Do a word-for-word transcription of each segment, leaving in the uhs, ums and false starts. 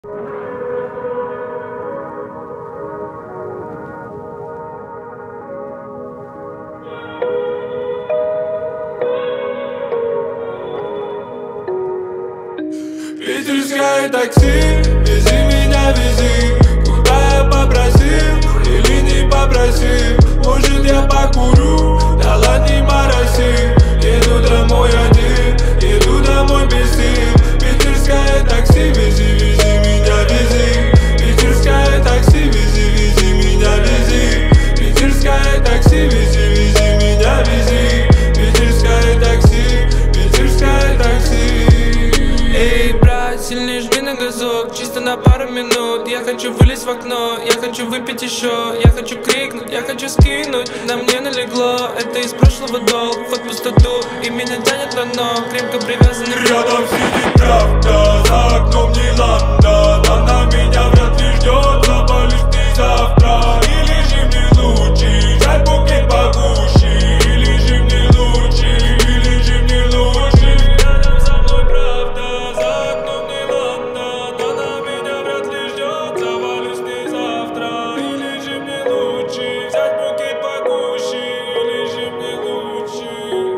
Питерское такси, вези меня, вези. Куда я попросил или не попросил? Может я покурю, да ладно, не мороси. Еду домой один, еду домой без сил. Питерское такси, вези, вези меня, вези. Питерское такси, вези, вези меня, вези. Питерское такси, вези, вези меня, вези. Питерское такси, питерское такси. Эй, брат, сильнее жми на газок, чисто на пару минут. Я хочу вылезть в окно, я хочу выпить еще. Я хочу крикнуть, я хочу скинуть. На мне налегло, это из прошлого долг. Вход в пустоту, и меня тянет на дно. Крепко привязанный. Рядом сидит правда, за окном не ладно. Она меня вряд ли ждет, запалишь ты завтра. Или же мне лучше взять букет погуще. Или же мне лучше, или же мне лучше. Рядом со мной правда, за окном не ладно. Она меня вряд ли ждет, завалюсь ты завтра. Или же мне лучше взять букет погуще. Или же мне лучше.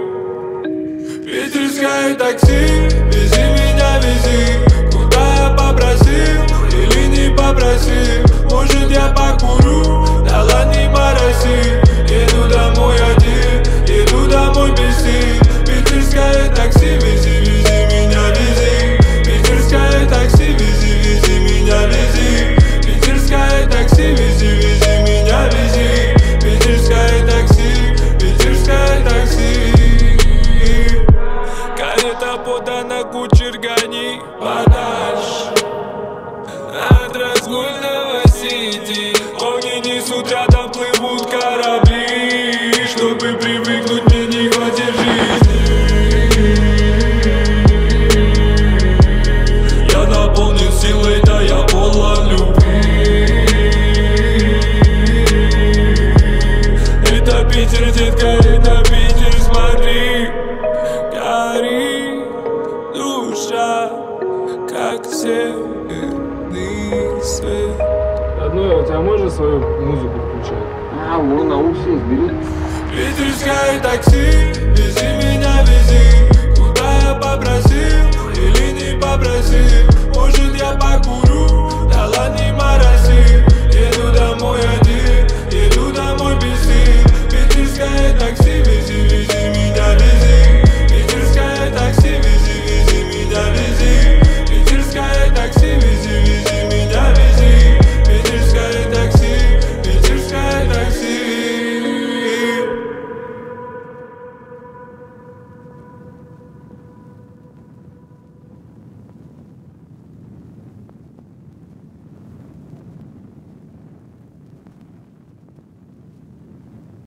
Питерское такси, вези меня, вези. Куда я попросил или не попросил? Может я покурю, да ладно, не мороси. Еду домой один, еду домой без сил. Питерское такси, вези, вези меня, вези. Питерское такси, вези, вези меня, вези. Питерское такси, вези, вези меня, вези. Питерское такси, питерское такси. Карета подана, кучер гони подальше от разгульного сити. Огни несут, рядом плывут корабли. Чтобы привыкнуть, мне не хватит жизни. Я наполнен силой, да я полон любви. Это Питер, детка, это Питер, смотри. Горит душа, как северный свет. Родной, у тебя можно свою музыку включать? А, вон наушник бери. Питерское такси, вези меня, вези. Куда я попросил или не попросил? Может я покурю.